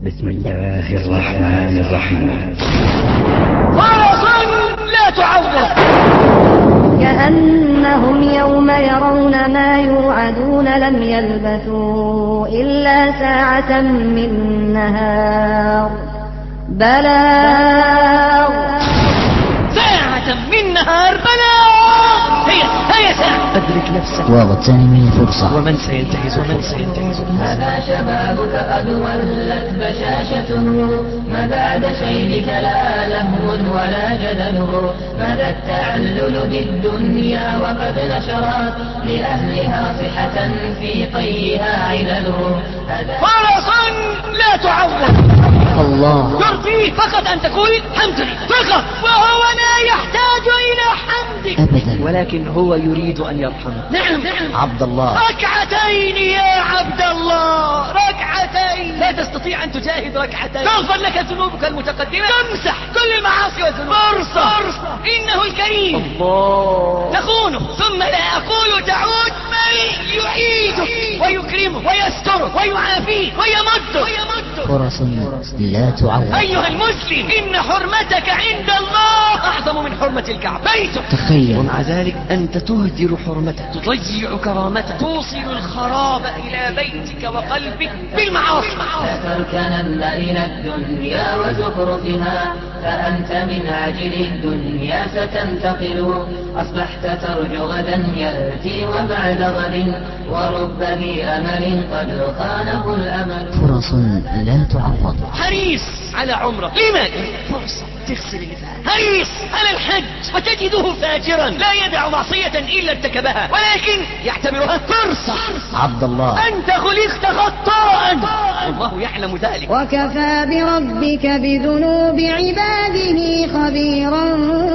بسم الله الرحمن الرحيم. فرس لا تعظم كأنهم يوم يرون ما يوعدون لم يلبثوا إلا ساعة من نهار بلاغ. ساعة من نهار بلاغ. هي ساعة. أدرك نفسك واغتنم فرصة. ومن سينتهز هذا شبابك قد ولت بشاشته، ما بعد شيبك لا لهو ولا جدله، مدى التعلل بالدنيا وقد نشرت لأهلها صحة في طيها علله. فرس لا تعظم الله يرضيه فقط أن تقول حمد لله فقط، وهو لا يحتاج إلى حمدك أبدا، ولكن هو يريد أن يرحمك. نعم عبد الله. ركعتين يا عبد الله، ركعتين. لا تستطيع أن تجاهد ركعتين تغفر لك ذنوبك المتقدمة، تمسح كل المعاصي والذنوب. فرصة إنه الكريم الله. تخونه ثم لا أقول تعود، بل يعيدك ويكرمك ويسترك ويعافيك ويمدك. فرص لا تعوض. أيها المسلم، إن حرمتك عند الله أعظم من حرمة الكعبة، بيتك. تخيل، ومع ذلك أنت تهدر حرمتك، تضيع كرامتك، توصل الخراب إلى بيتك وقلبك بالمعاصي. تركنن إلى الدنيا وزخرفها، فأنت من عجل الدنيا ستنتقل، أصبحت ترجو غدا يأتي وبعد غد، ورب ذي أمل قد خانه الأمل. فرص لا تعوض. حريص على عمره، لماذا؟ فرصة تغسل اللي فات. حريص على الحج وتجده فاجرا لا يدع معصية إلا ارتكبها، ولكن يعتبرها فرصة. عبد الله، أنت خلقت خطاء والله يعلم ذلك. وكفى بربك بذنوب عباده خبيرا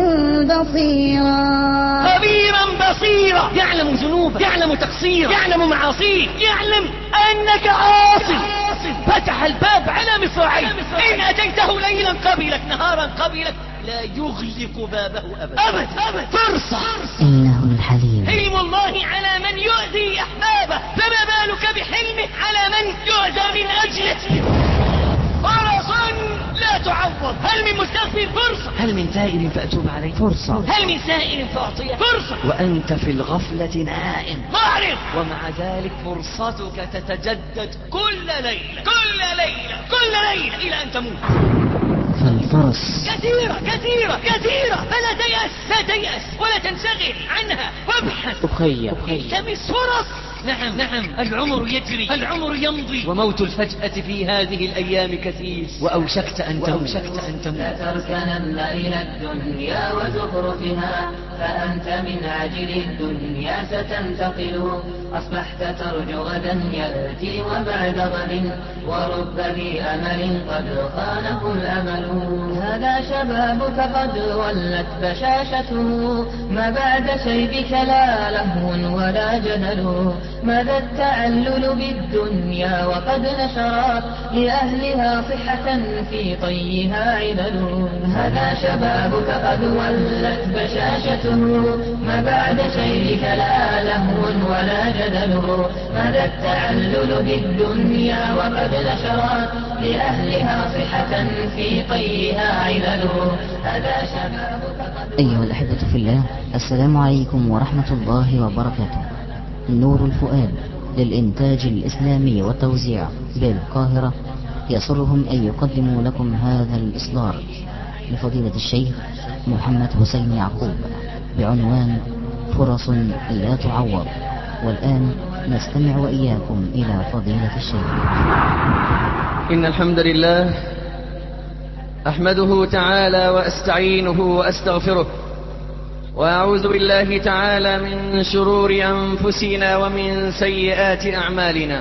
بصيرا يعلم ذنوبك، يعلم تقصيرك، يعلم معاصيك، يعلم أنك عاصي. فتح الباب على مصراعيه، إن أتيته ليلا قبلك، نهارا قبلك، لا يغلق بابه أبدا. فرصة. إنه الحليم. حلم الله على من يؤذي أحبابه، فما بالك بحلمه على من يؤذى من أجله. فرص لا تعوض. هل من مستغفر؟ فرصة. هل من تائب فأتوب عليه؟ فرصة. هل من سائل فأعطيه؟ فرصة. وأنت في الغفلة نائم معرض، ومع ذلك فرصتك تتجدد كل ليلة إلى أن تموت. فالفرص كثيرة فلا تيأس ولا تنشغل عنها، وابحث التمس فرص. نعم العمر يجري، العمر يمضي، وموت الفجأة في هذه الأيام كثير، وأوشكت أن تموت. لا تركنن إلى الدنيا وزخرفها، فأنت من عجل الدنيا ستنتقل، أصبحت ترجو غدا يأتي وبعد غد، ورب ذي أمل قد خانه الأمل. هذا شبابك قد ولت بشاشته، ما بعد شيبك لا لهو ولا جدل، مدى التعلل بالدنيا وقد نشرت لأهلها صحة في طيها علل. هذا شبابك قد ولت بشاشته، ما بعد شيبك لا لهو ولا جدل، مدى التعلل بالدنيا وقد نشرت لأهلها صحة في طيها علل. هذا شبابك قد. أيها الأحبة في الله، السلام عليكم ورحمة الله وبركاته. نور الفؤاد للإنتاج الإسلامي والتوزيع بالقاهرة يسرهم أن يقدموا لكم هذا الإصدار لفضيلة الشيخ محمد حسين يعقوب بعنوان فرص لا تعوض. والآن نستمع وإياكم إلى فضيلة الشيخ. إن الحمد لله أحمده تعالى وأستعينه وأستغفره، وأعوذ بالله تعالى من شرور أنفسنا ومن سيئات أعمالنا.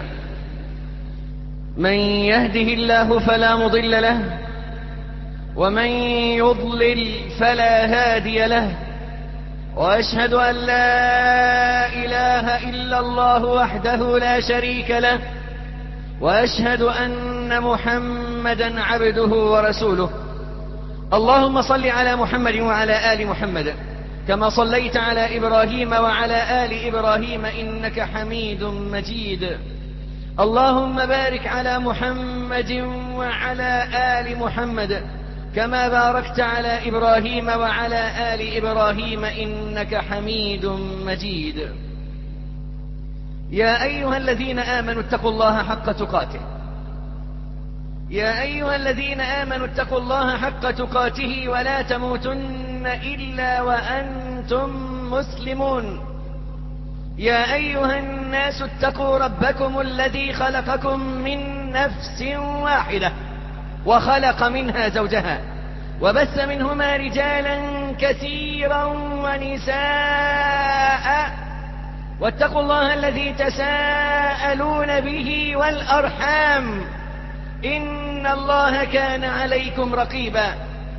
من يهده الله فلا مضل له، ومن يضلل فلا هادي له، وأشهد أن لا إله إلا الله وحده لا شريك له، وأشهد أن محمدا عبده ورسوله. اللهم صل على محمد وعلى آل محمد كما صليت على إبراهيم وعلى آل إبراهيم إنك حميد مجيد. اللهم بارك على محمد وعلى آل محمد كما باركت على إبراهيم وعلى آل إبراهيم إنك حميد مجيد. يا أيها الذين آمنوا اتقوا الله حق تقاته يا أيها الذين آمنوا اتقوا الله حق تقاته ولا تموتن إلا وأنتم مسلمون. يا أيها الناس اتقوا ربكم الذي خلقكم من نفس واحدة وخلق منها زوجها وبث منهما رجالا كثيرا ونساء واتقوا الله الذي تساءلون به والأرحام إن الله كان عليكم رقيبا.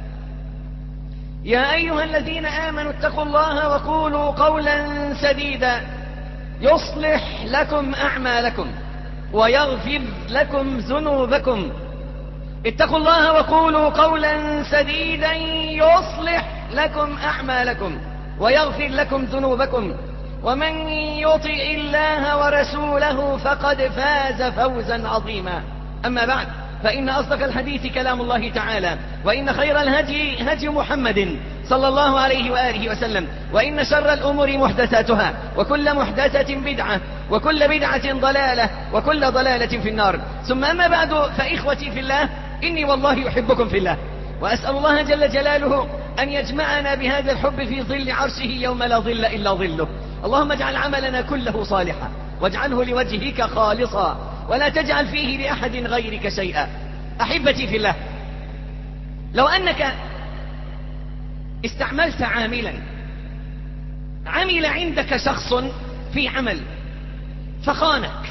يا أيها الذين آمنوا اتقوا الله وقولوا قولا سديدا يصلح لكم أعمالكم ويغفر لكم ذنوبكم. اتقوا الله وقولوا قولا سديدا يصلح لكم أعمالكم ويغفر لكم ذنوبكم. ومن يطع الله ورسوله فقد فاز فوزا عظيما. أما بعد، فإن أصدق الحديث كلام الله تعالى، وإن خير الهدي هدي محمد صلى الله عليه وآله وسلم، وإن شر الأمور محدثاتها، وكل محدثة بدعة، وكل بدعة ضلالة، وكل ضلالة في النار. ثم أما بعد، فإخوتي في الله، إني والله يحبكم في الله، وأسأل الله جل جلاله أن يجمعنا بهذا الحب في ظل عرشه يوم لا ظل إلا ظله. اللهم اجعل عملنا كله صالحا، واجعله لوجهك خالصا، ولا تجعل فيه لأحد غيرك شيئا. أحبتي في الله، لو أنك استعملت عاملا، عمل عندك شخص في عمل فخانك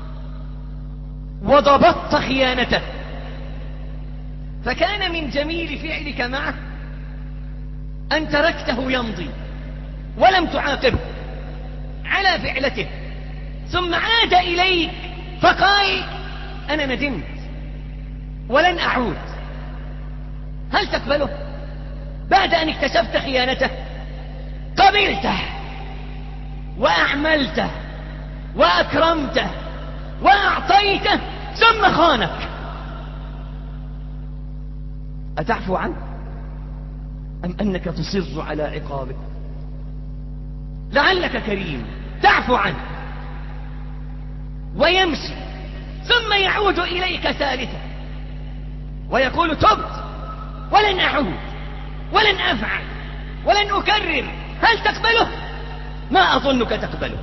وضبطت خيانته، فكان من جميل فعلك معه أن تركته يمضي ولم تعاقبه على فعلته، ثم عاد إليك فقال أنا ندمت ولن أعود، هل تقبله بعد أن اكتشفت خيانته؟ قبلته وأعملته وأكرمته وأعطيته ثم خانك، أتعفو عنه أم أنك تصر على عقابه؟ لعلك كريم تعفو عنه ويمشي، ثم يعود إليك ثالثا ويقول تبت ولن أعود ولن أفعل ولن أكرر، هل تقبله؟ ما أظنك تقبله.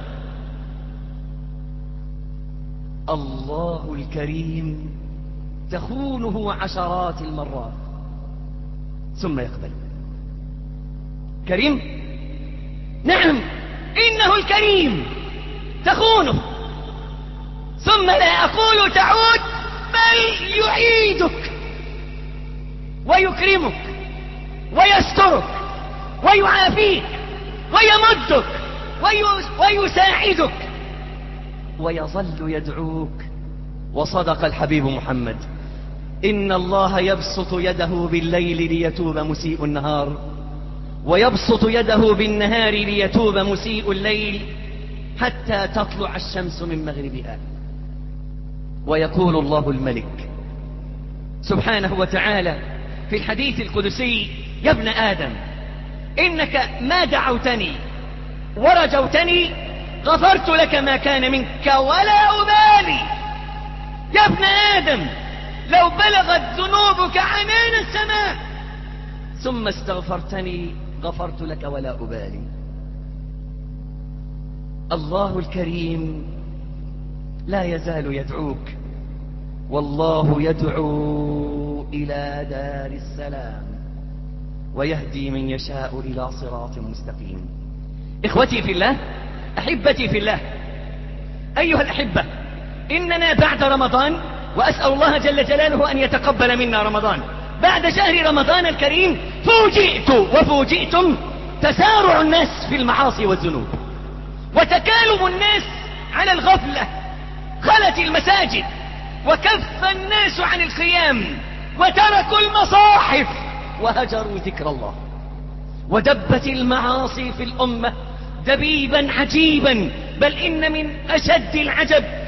الله الكريم تخونه عشرات المرات ثم يقبل. كريم؟ نعم، إنه الكريم، تخونه ثم لا أقول تعود، بل يعيدك ويكرمك ويسترك ويعافيك ويمدك ويساعدك ويظل يدعوك. وصدق الحبيب محمد: إن الله يبسط يده بالليل ليتوب مسيء النهار، ويبسط يده بالنهار ليتوب مسيء الليل، حتى تطلع الشمس من مغربها. ويقول الله الملك سبحانه وتعالى في الحديث القدسي: يا ابن آدم، إنك ما دعوتني ورجوتني غفرت لك ما كان منك ولا أبالي. يا ابن آدم، لو بلغت ذنوبك عنان السماء ثم استغفرتني غفرت لك ولا أبالي. الله الكريم لا يزال يدعوك، والله يدعو إلى دار السلام ويهدي من يشاء إلى صراط مستقيم. إخوتي في الله، أحبتي في الله، أيها الأحبة، إننا بعد رمضان، وأسأل الله جل جلاله أن يتقبل منا رمضان، بعد شهر رمضان الكريم فوجئت وفوجئتم تسارع الناس في المعاصي والذنوب، وتكالب الناس على الغفلة، خلت المساجد وكف الناس عن القيام وتركوا المصاحف وهجروا ذكر الله، ودبت المعاصي في الأمة دبيبا عجيبا. بل إن من أشد العجب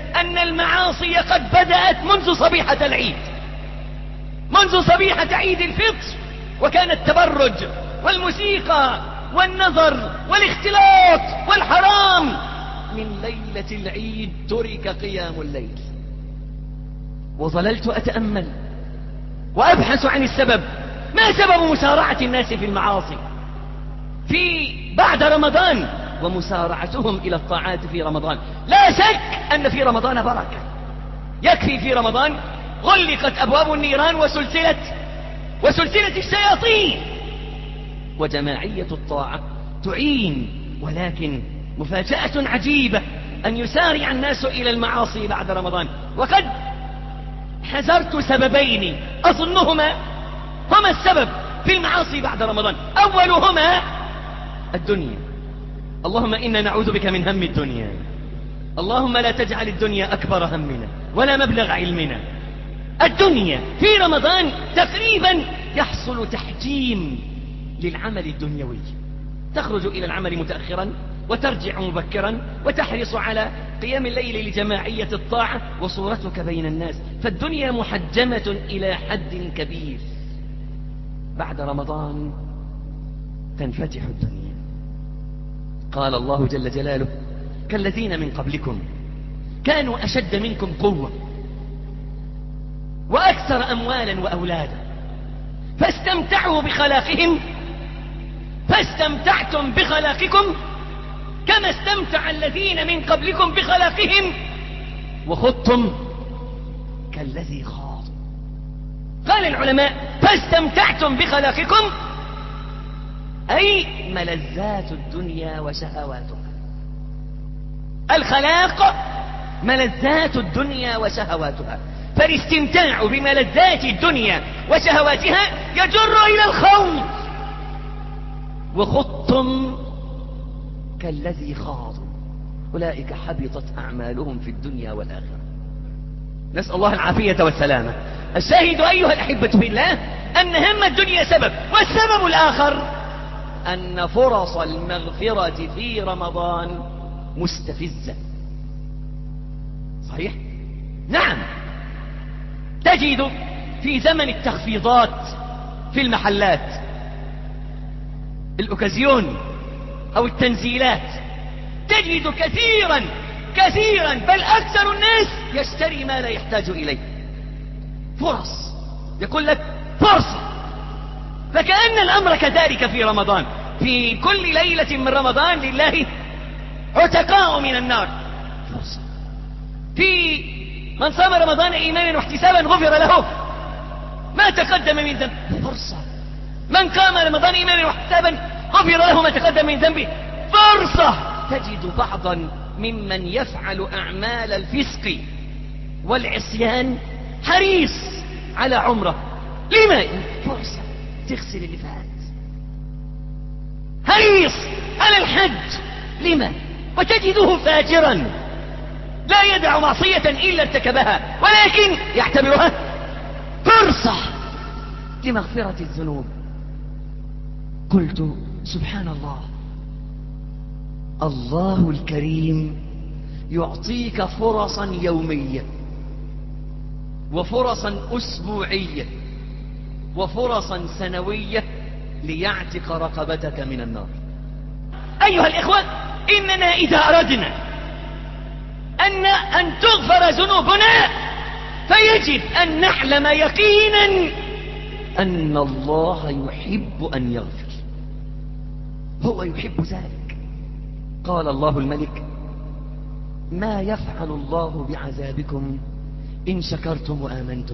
أن المعاصي قد بدأت منذ صبيحة العيد، منذ صبيحة عيد الفطر، وكان التبرج والموسيقى والنظر والاختلاط والحرام. من ليلة العيد ترك قيام الليل. وظللت أتأمل وأبحث عن السبب. ما سبب مسارعة الناس في المعاصي في بعد رمضان ومسارعتهم إلى الطاعات في رمضان؟ لا شك أن في رمضان بركة. يكفي في رمضان غلقت أبواب النيران وسلسلة الشياطين، وجماعية الطاعة تعين. ولكن مفاجأة عجيبة أن يسارع الناس إلى المعاصي بعد رمضان. وقد حذرت سببين أظنهما هما السبب في المعاصي بعد رمضان. أولهما الدنيا. اللهم إنا نعوذ بك من هم الدنيا. اللهم لا تجعل الدنيا أكبر همنا ولا مبلغ علمنا. الدنيا في رمضان تقريبا يحصل تحجيم للعمل الدنيوي. تخرج إلى العمل متأخرا وترجع مبكرا وتحرص على قيام الليل لجماعية الطاعة وصورتك بين الناس. فالدنيا محجمة إلى حد كبير. بعد رمضان تنفتح الدنيا. قال الله جل جلاله: كالذين من قبلكم كانوا أشد منكم قوة وأكثر أموالا وأولادا فاستمتعتم بخلاقكم كما استمتع الذين من قبلكم بخلاقهم وخضتم كالذي خاضوا. قال العلماء: فاستمتعتم بخلاقكم أي ملذات الدنيا وشهواتها. الخلاق ملذات الدنيا وشهواتها، فالاستمتاع بملذات الدنيا وشهواتها يجر إلى الخوض. وخضتم كالذي خاضوا أولئك حبطت أعمالهم في الدنيا والآخرة. نسأل الله العافية والسلامة. الشاهد أيها الأحبة في الله أن هم الدنيا سبب، والسبب الآخر أن فرص المغفرة في رمضان مستفزة. صحيح؟ نعم. تجد في زمن التخفيضات في المحلات، الأوكازيون أو التنزيلات، تجد كثيرا بل أكثر الناس يشتري ما لا يحتاج إليه. فرص، يقول لك فرصة. فكأن الأمر كذلك في رمضان. في كل ليلة من رمضان لله عتقاء من النار. فرصة. في من صام رمضان إيمانا واحتسابا غفر له ما تقدم من ذنب. فرصة. من قام رمضان إيمانا واحتسابا غفر له ما تقدم من ذنبه. فرصة. تجد بعضا ممن يفعل أعمال الفسق والعصيان حريص على عمره. لما؟ فرصة تغسل اللي فات. حريص على الحج. لما؟ وتجده فاجرا لا يدع معصية إلا ارتكبها، ولكن يعتبرها فرصة لمغفرة الذنوب. قلت سبحان الله، الله الكريم يعطيك فرصا يومية وفرصا أسبوعية وفرصا سنوية ليعتق رقبتك من النار. أيها الإخوة، إننا إذا أردنا أن تغفر ذنوبنا فيجب أن نعلم يقينا أن الله يحب أن يغفر. هو يحب ذلك. قال الله الملك: ما يفعل الله بعذابكم إن شكرتم وآمنتم.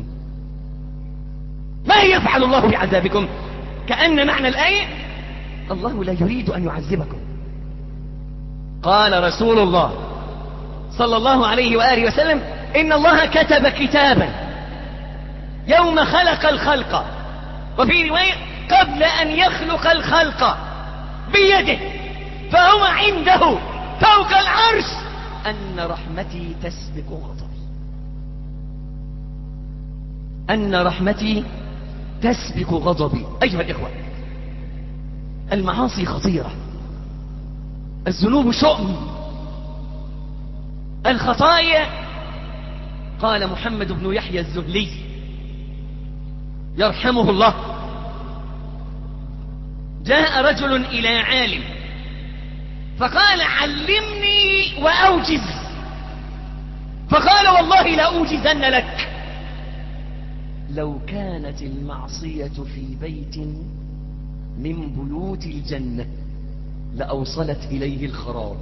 ما يفعل الله بعذابكم؟ كأن معنى الآية الله لا يريد أن يعذبكم. قال رسول الله صلى الله عليه وآله وسلم: إن الله كتب كتابا يوم خلق الخلق، وفي رواية قبل أن يخلق الخلق، بيده، فهو عنده فوق العرش أن رحمتي تسبق غضبي. أن رحمتي تسبق غضبي. أيها الإخوة، المعاصي خطيرة، الذنوب شؤم، الخطايا قال محمد بن يحيى الزهلي يرحمه الله: جاء رجل إلى عالم فقال: علمني وأوجز. فقال: والله لأوجزن لك. لو كانت المعصية في بيت من بيوت الجنة لأوصلت إليه الخراب.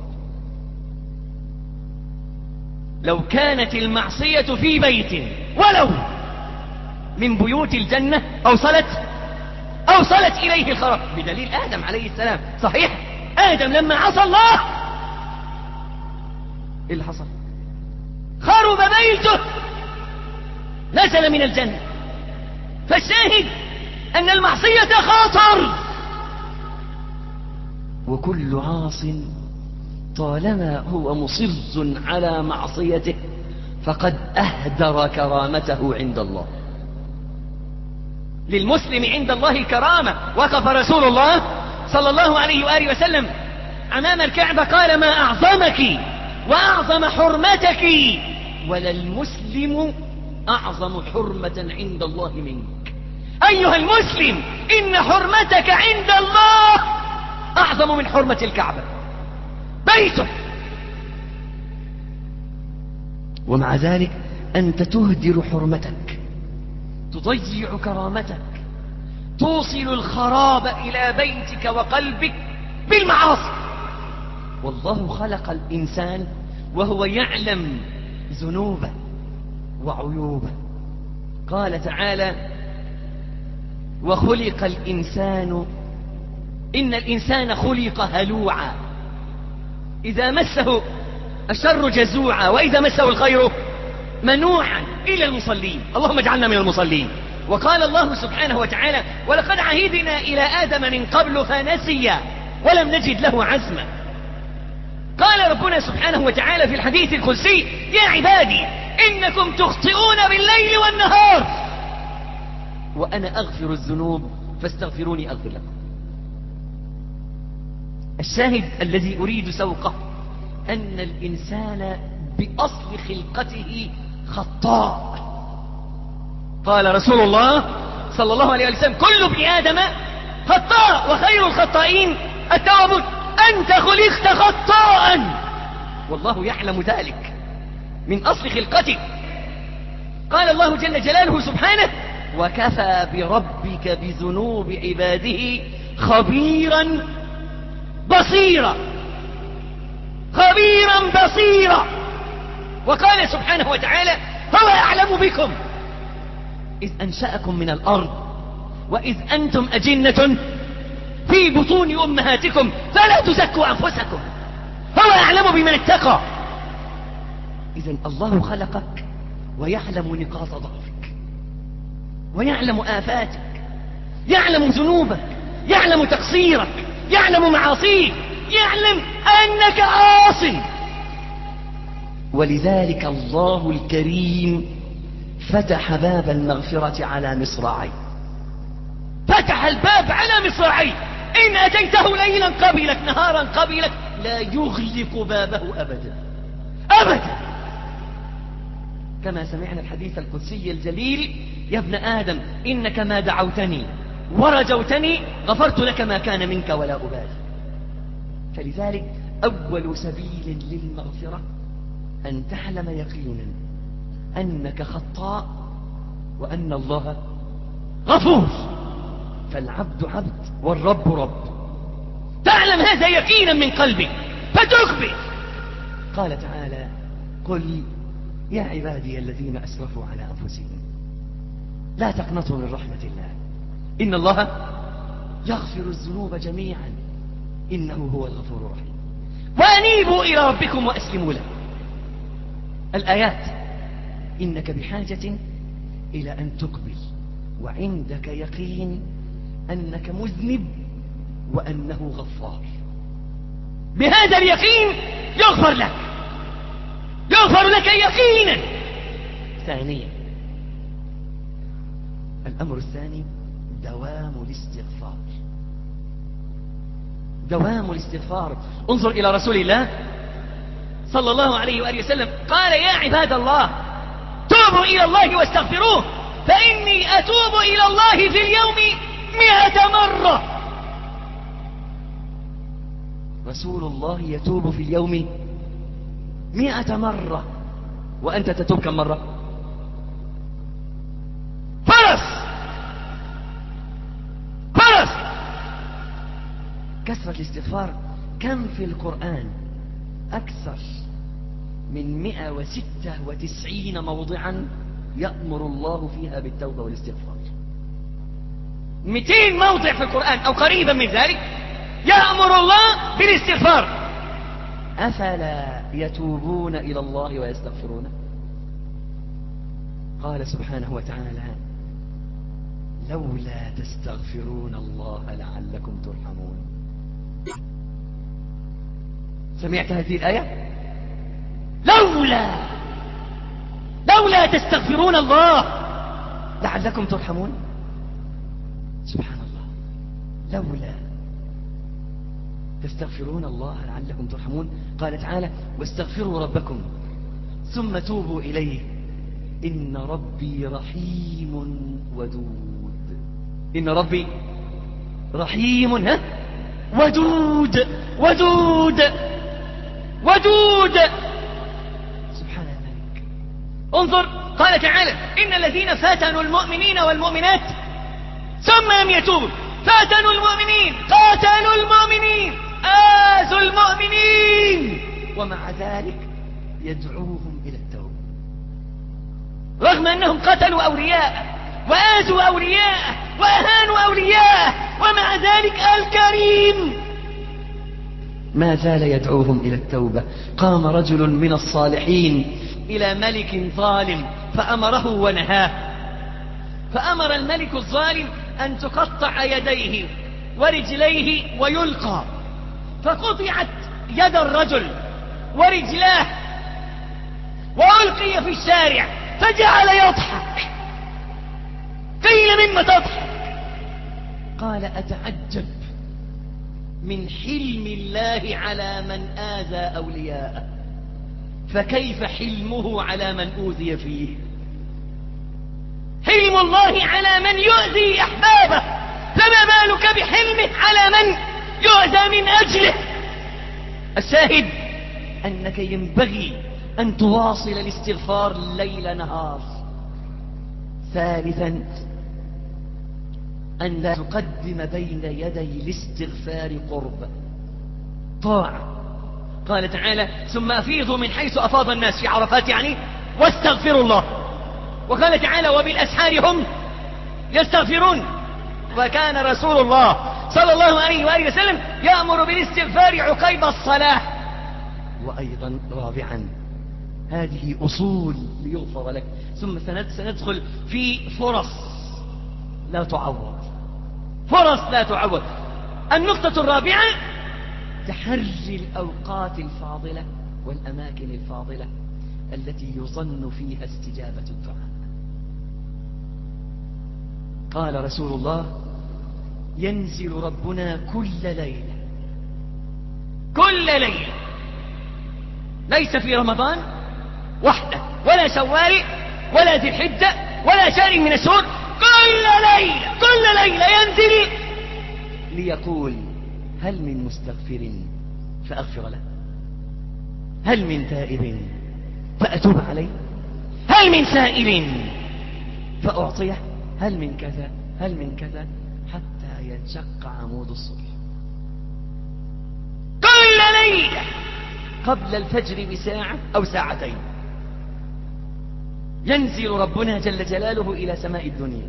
لو كانت المعصية في بيت ولو من بيوت الجنة أوصلت إليه الخراب، بدليل آدم عليه السلام. صحيح آدم لما عصى الله إيه اللي حصل؟ خرب بيته، نزل من الجنة. فالشاهد أن المعصية خطر، وكل عاص طالما هو مصر على معصيته فقد أهدر كرامته عند الله. للمسلم عند الله كرامة. وقف رسول الله صلى الله عليه وآله وسلم أمام الكعبة قال: ما أعظمك وأعظم حرمتك، وللمسلم أعظم حرمة عند الله منك. أيها المسلم، إن حرمتك عند الله أعظم من حرمة الكعبة، بيته. ومع ذلك أنت تهدر حرمتك، تضيع كرامتك، توصل الخراب إلى بيتك وقلبك بالمعاصي. والله خلق الإنسان وهو يعلم ذنوبه وعيوبه. قال تعالى: وخلق الإنسان إن الإنسان خلق هلوعا إذا مسه الشر جزوعا وإذا مسه الخير منوعا إلى المصلين. اللهم اجعلنا من المصلين. وقال الله سبحانه وتعالى: ولقد عهدنا إلى آدم من قبل فنسي ولم نجد له عزما. قال ربنا سبحانه وتعالى في الحديث القدسي: يا عبادي إنكم تخطئون بالليل والنهار وأنا أغفر الذنوب فاستغفروني أغفر لكم. الشاهد الذي أريد سوقه أن الإنسان بأصل خلقته خطاء. قال رسول الله صلى الله عليه وسلم: كل ابن آدم خطاء وخير الخطائين التوابون. أنت خلقت خطاء والله يعلم ذلك من أصل خلقتك. قال الله جل جلاله سبحانه: وكفى بربك بذنوب عباده خبيرا بصيرا. خبيرا بصيرا. وقال سبحانه وتعالى: هو أعلم بكم إذ أنشأكم من الأرض وإذ أنتم أجنة في بطون أمهاتكم فلا تزكوا أنفسكم هو أعلم بمن اتقى. إذن الله خلقك ويعلم نقاط ضعفك ويعلم آفاتك، يعلم ذنوبك، يعلم تقصيرك، يعلم معاصيك، يعلم أنك عاص. ولذلك الله الكريم فتح باب المغفرة على مصراعي. فتح الباب على مصراعي. إن أتيته ليلا قبلك نهارا قبلك لا يغلق بابه أبدا أبدا. كما سمعنا الحديث القدسي الجليل: يا ابن آدم إنك ما دعوتني ورجوتني غفرت لك ما كان منك ولا أبالي. فلذلك أول سبيل للمغفرة أن تعلم يقينا أنك خطاء وأن الله غفور. فالعبد عبد والرب رب. تعلم هذا يقينا من قلبك فتقبل. قال تعالى: قل يا عبادي الذين أسرفوا على أنفسهم لا تقنطوا من رحمة الله إن الله يغفر الذنوب جميعا إنه هو الغفور الرحيم وأنيبوا إلى ربكم وأسلموا له. الآيات: إنك بحاجة إلى أن تقبل وعندك يقين أنك مذنب وأنه غفار. بهذا اليقين يغفر لك، يغفر لك يقينا. ثانيا، الأمر الثاني دوام الاستغفار. دوام الاستغفار. انظر إلى رسول الله صلى الله عليه وآله وسلم قال: يا عباد الله توبوا إلى الله واستغفروه فإني أتوب إلى الله في اليوم 100 مرة. رسول الله يتوب في اليوم 100 مرة، وأنت تتوب كم مرة؟ فرس كثرة الاستغفار. كم في القرآن أكثر من 196 موضعا يأمر الله فيها بالتوبة والاستغفار. 200 موضع في القرآن أو قريبا من ذلك يأمر الله بالاستغفار. أفلا يتوبون إلى الله ويستغفرونه؟ قال سبحانه وتعالى: لولا تستغفرون الله لعلكم ترحمون. سمعت هذه الآية؟ لولا تستغفرون الله لعلكم ترحمون. سبحان الله، لولا تستغفرون الله لعلكم ترحمون. قال تعالى: واستغفروا ربكم ثم توبوا إليه إن ربي رحيم ودود. إن ربي رحيم ودود سبحان الملك. انظر، قال تعالى: إن الذين فتنوا المؤمنين والمؤمنات ثم لم يتوبوا، فتنوا المؤمنين، قاتلوا المؤمنين، آذوا المؤمنين، ومع ذلك يدعوهم إلى التوبة، رغم أنهم قتلوا أولياء وآذوا أولياء وأهانوا أولياء، ومع ذلك الكريم ما زال يدعوهم إلى التوبة. قام رجل من الصالحين إلى ملك ظالم فأمره ونهاه، فأمر الملك الظالم أن تقطع يديه ورجليه ويلقى، فقطعت يد الرجل ورجلاه وألقي في الشارع، فجعل يضحك. قيل: مما تضحك؟ قال: أتعجب من حلم الله على من آذى أولياءه، فكيف حلمه على من أوذي فيه؟ حلم الله على من يؤذي أحبابه، فما بالك بحلمه على من يؤذى من أجله؟ الشاهد أنك ينبغي أن تواصل الاستغفار ليل نهار. ثالثا، أن لا تقدم بين يدي الاستغفار قرب طاعة. قال تعالى: ثم أفيضوا من حيث أفاض الناس، في عرفات يعني، واستغفروا الله. وقال تعالى: وبالأسحار هم يستغفرون. وكان رسول الله صلى الله عليه وآله وسلم يأمر بالاستغفار عقيب الصلاة. وأيضا رابعا، هذه أصول ليغفر لك. ثم سندخل في فرص لا تعوض. النقطة الرابعة: تحري الأوقات الفاضلة والأماكن الفاضلة التي يظن فيها استجابة الدعاء. قال رسول الله: ينزل ربنا كل ليلة، ليس في رمضان وحده ولا شوال ولا ذي الحجة ولا شهر من الشهور، كل ليلة ينزل ليقول: هل من مستغفر فأغفر له؟ هل من تائب فأتوب عليه؟ هل من سائل فأعطيه؟ هل من كذا حتى ينشق عمود الصبح. كل ليلة قبل الفجر بساعة أو ساعتين ينزل ربنا جل جلاله إلى سماء الدنيا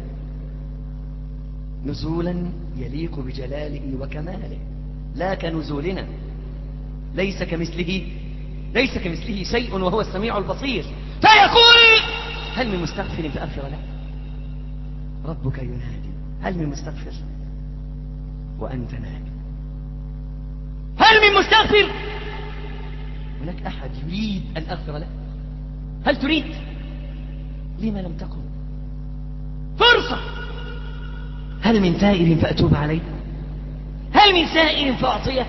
نزولا يليق بجلاله وكماله، لا كنزولنا. ليس كمثله شيء وهو السميع البصير. فيقول: هل من مستغفر فأغفر له؟ ربك ينادي: هل من مستغفر وأنت نائم؟ هل من مستغفر؟ هناك أحد يريد أن أغفر له؟ هل تريد؟ لما لم تقم؟ فرصة. هل من تائب فأتوب عليه؟ هل من سائل فأعطيه؟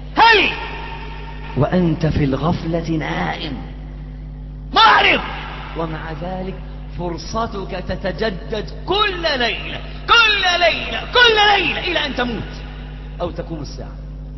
هل وأنت في الغفلة نائم معرض ومع ذلك فرصتك تتجدد كل ليلة كل ليلة كل ليلة إلى أن تموت أو تقوم الساعة.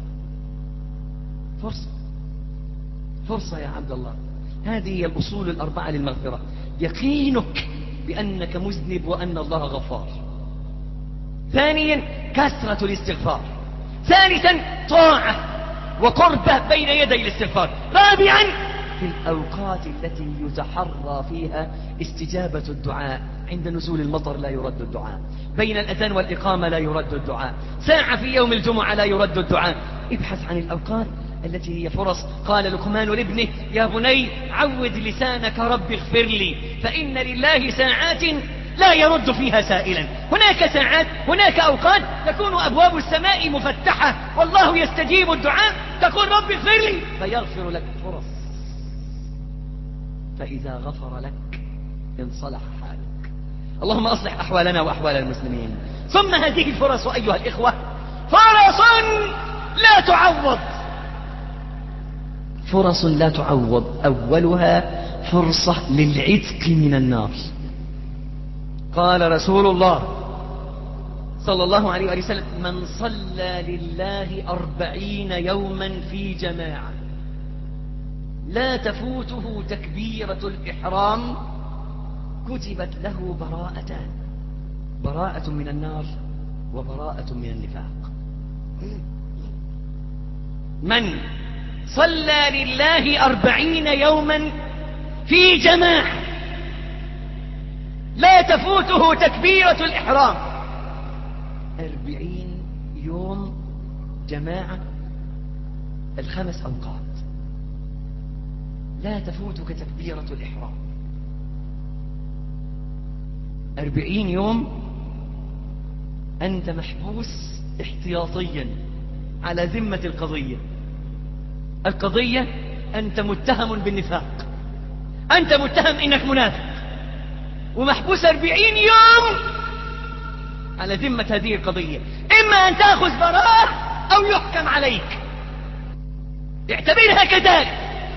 فرصة يا عبد الله. هذه هي الأصول الأربعة للمغفرة: يقينك بأنك مذنب وأن الله غفار. ثانيا كثرة الاستغفار. ثالثا طاعة وقربة بين يدي الاستغفار. رابعا في الأوقات التي يتحرى فيها استجابة الدعاء. عند نزول المطر لا يرد الدعاء، بين الأذان والإقامة لا يرد الدعاء، ساعة في يوم الجمعة لا يرد الدعاء. ابحث عن الأوقات التي هي فرص. قال لقمان لابنه: يا بني عود لسانك رب اغفر لي، فإن لله ساعات لا يرد فيها سائلا. هناك ساعات، هناك أوقات تكون أبواب السماء مفتحة والله يستجيب الدعاء، تقول رب اغفر لي فيغفر لك. فرص. فإذا غفر لك انصلح حالك. اللهم أصلح أحوالنا وأحوال المسلمين. ثم هذه الفرص أيها الإخوة فرص لا تعوض. فرص لا تعوض. أولها فرصة للعتق من النار. قال رسول الله صلى الله عليه وسلم: من صلى لله 40 يوما في جماعة لا تفوته تكبيرة الإحرام كتبت له براءتان: براءة من النار وبراءة من النفاق. من صلى لله 40 يوما في جماعة لا تفوته تكبيرة الإحرام. 40 يوم جماعة، الخمس أوقات، لا تفوتك تكبيرة الإحرام. 40 يوم أنت محبوس احتياطيا على ذمة القضية أنت متهم بالنفاق، أنت متهم إنك منافق، ومحبوس 40 يوم على ذمة هذه القضية. إما أن تأخذ براءة أو يحكم عليك، اعتبرها كذلك.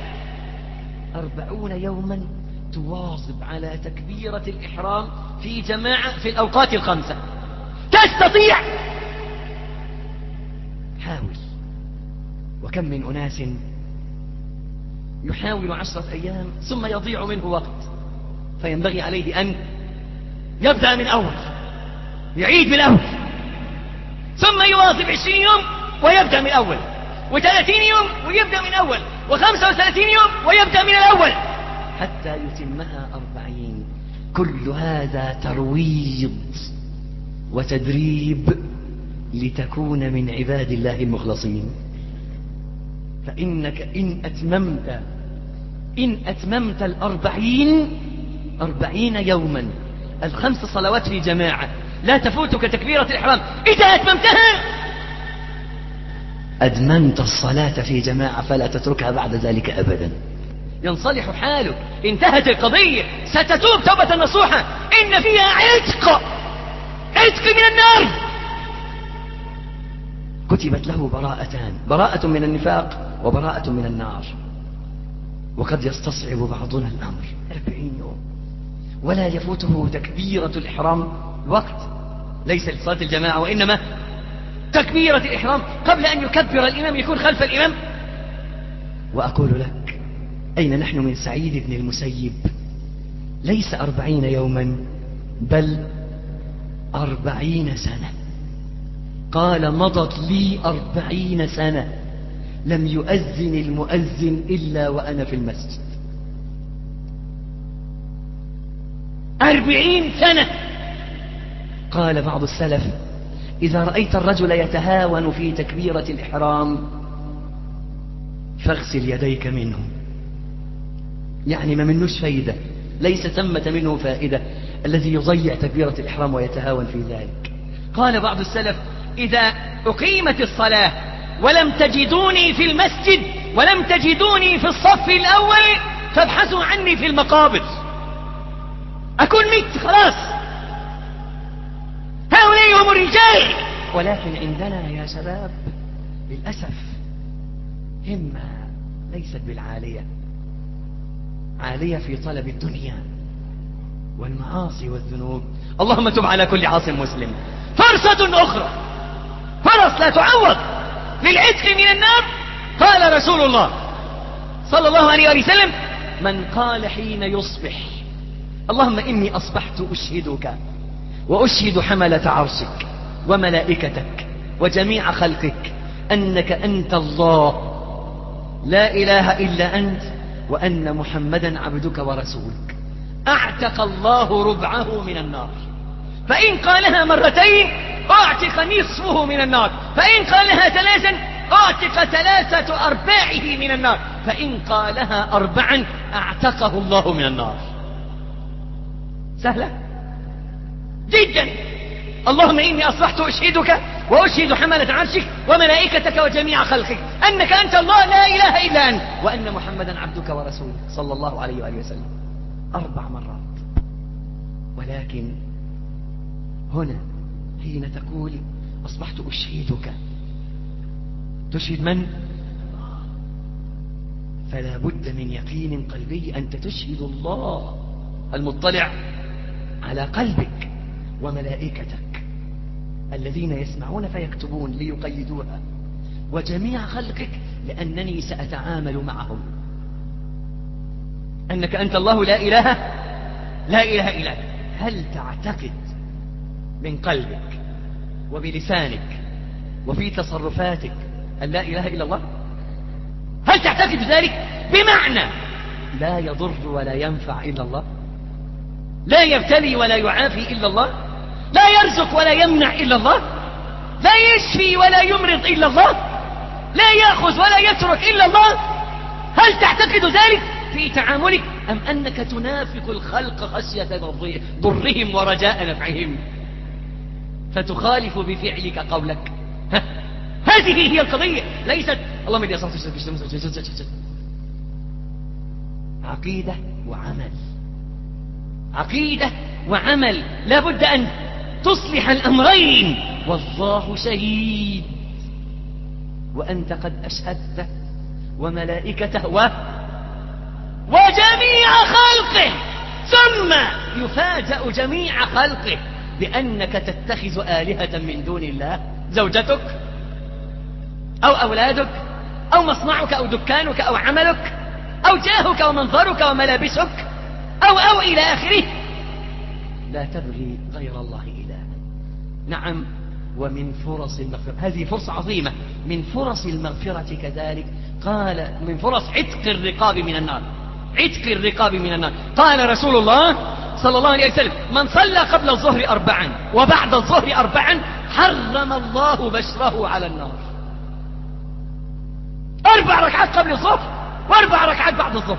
40 يوما تواظب على تكبيرة الإحرام في جماعة في الأوقات الخمسة. تستطيع، حاول. وكم من أناس يحاول 10 أيام ثم يضيع منه وقت، فينبغي عليه أن يبدأ من أول، يعيد من أول، ثم يواظب 20 يوم ويبدأ من أول، و30 يوم ويبدأ من أول، و35 يوم ويبدأ من الأول، حتى يتمها 40. كل هذا ترويض وتدريب لتكون من عباد الله المخلصين. فإنك إن أتممت 40 يوما، ال5 صلوات في جماعة لا تفوتك تكبيرة الإحرام، إذا أتممتها أدمنت الصلاة في جماعة فلا تتركها بعد ذلك أبدا. ينصلح حالك، انتهت القضية، ستتوب توبة نصوحة، إن فيها عتق من النار. كتبت له براءتان: براءة من النفاق وبراءة من النار. وقد يستصعب بعضنا الأمر. 40 يوم ولا يفوته تكبيرة الإحرام. الوقت ليس لصلاة الجماعة، وإنما تكبيرة الإحرام قبل أن يكبر الإمام يكون خلف الإمام. وأقول لك: أين نحن من سعيد بن المسيب؟ ليس 40 يوما بل 40 سنة. قال: مضت لي 40 سنة لم يؤذن المؤذن إلا وأنا في المسجد. 40 سنة. قال بعض السلف: إذا رأيت الرجل يتهاون في تكبيرة الإحرام فاغسل يديك منه، يعني ما منوش فايدة، ليس ثمة منه فائدة الذي يضيع تكبيرة الإحرام ويتهاون في ذلك. قال بعض السلف: إذا أقيمت الصلاة ولم تجدوني في المسجد ولم تجدوني في الصف الأول فابحثوا عني في المقابر، أكون مت خلاص، هؤلاء هم الرجال. ولكن عندنا يا شباب للأسف همة ليست بالعالية، عالية في طلب الدنيا والمعاصي والذنوب. اللهم تب على كل عاص مسلم. فرصة أخرى، فرص لا تعوض للعتق من النار. قال رسول الله صلى الله عليه وسلم: من قال حين يصبح: اللهم إني أصبحت أشهدك وأشهد حملة عرشك وملائكتك وجميع خلقك أنك أنت الله لا إله إلا أنت وأن محمدا عبدك ورسولك، أعتق الله ربعه من النار. فإن قالها مرتين أعتق نصفه من النار، فإن قالها ثلاثا أعتق 3/4 من النار، فإن قالها 4 أعتقه الله من النار. سهلة جدا. اللهم إني أصبحت أشهدك وأشهد حملة عرشك وملائكتك وجميع خلقك أنك أنت الله لا إله إلا أنت وأن محمدا عبدك ورسولك صلى الله عليه وآله وسلم 4 مرات. ولكن هنا حين تقول أصبحت أشهدك، تشهد من؟ فلا بد من يقين قلبي. أنت تشهد الله المطلع على قلبك وملائكتك الذين يسمعون فيكتبون ليقيدوها وجميع خلقك لأنني سأتعامل معهم. أنك أنت الله لا إله إلا أنت. هل تعتقد من قلبك وبلسانك وفي تصرفاتك أن لا إله إلا الله؟ هل تعتقد ذلك بمعنى لا يضر ولا ينفع إلا الله، لا يبتلي ولا يعافي إلا الله، لا يرزق ولا يمنع إلا الله، لا يشفي ولا يمرض إلا الله، لا يأخذ ولا يترك إلا الله؟ هل تعتقد ذلك في تعاملك أم أنك تنافق الخلق خشية ضرهم ورجاء نفعهم فتخالف بفعلك قولك؟ هذه هي القضية، ليست اللهم إني أصبحت أشهدك. عقيدة وعمل، عقيدة وعمل، لا بد أن تصلح الأمرين. والله شهيد وأنت قد أشهدته وملائكته وجميع خلقه، ثم يفاجأ جميع خلقه بأنك تتخذ آلهة من دون الله، زوجتك أو أولادك أو مصنعك أو دكانك أو عملك أو جاهك ومنظرك وملابسك أو إلى آخره. لا تبغي غير الله إلها. نعم، ومن فرص المغفرة، هذه فرصة عظيمة، من فرص المغفرة كذلك قال من فرص عتق الرقاب من النار، عتق الرقاب من النار. قال رسول الله صلى الله عليه وسلم: من صلى قبل الظهر 4 وبعد الظهر 4 حرم الله بشره على النار. 4 ركعات قبل الظهر و4 ركعات بعد الظهر،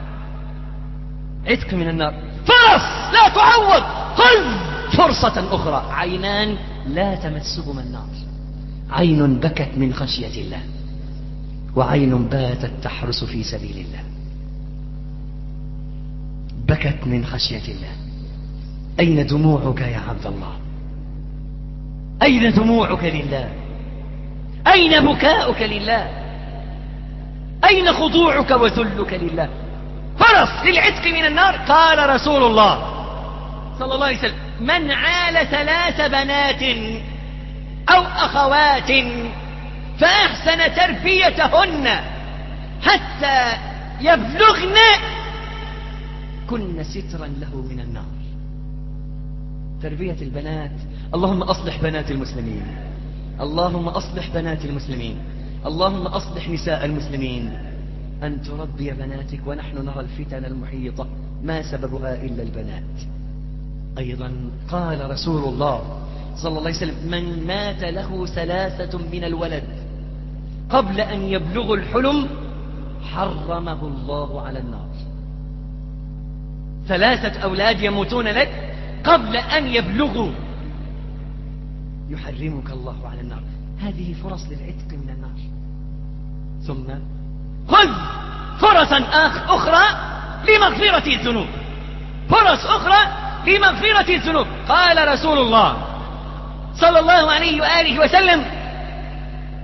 عتق من النار. فرص لا تعوض. خذ فرصة أخرى. عينان لا تمسهما النار، عين بكت من خشية الله وعين باتت تحرس في سبيل الله. بكت من خشية الله. أين دموعك يا عبد الله؟ أين دموعك لله؟ أين بكاؤك لله؟ أين خضوعك وذلك لله؟ فرص للعتق من النار. قال رسول الله صلى الله عليه وسلم: من عال 3 بنات أو أخوات فأحسن تربيتهن حتى يبلغن كن سترا له من النار. تربية البنات. اللهم أصلح بنات المسلمين، اللهم أصلح بنات المسلمين، اللهم أصلح نساء المسلمين. أن تربي بناتك ونحن نرى الفتن المحيطة ما سببها إلا البنات. أيضا قال رسول الله صلى الله عليه وسلم: من مات له 3 من الولد قبل أن يبلغ الحلم حرمه الله على النار. 3 أولاد يموتون لك قبل أن يبلغوا يحرمك الله على النار. هذه فرص للعتق من النار. ثم خذ فرصا أخرى لمغفرة الذنوب، فرص أخرى لمغفرة الذنوب. قال رسول الله صلى الله عليه وآله وسلم: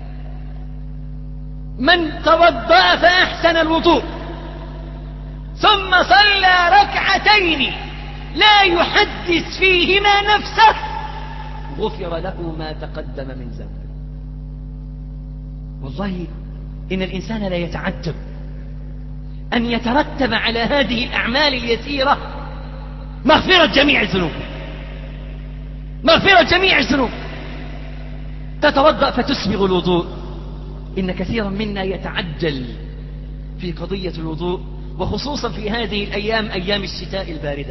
من توضأ فأحسن الوضوء ثم ثم صلى ركعتين لا يحدث فيهما نفسه غفر له ما تقدم من ذنبه. والله إن الإنسان لا يتعجب أن يترتب على هذه الأعمال اليسيرة مغفرة جميع الذنوب، مغفرة جميع الذنوب. تتوضأ فتسبغ الوضوء. إن كثيرا منا يتعجل في قضية الوضوء، وخصوصا في هذه الأيام، أيام الشتاء الباردة.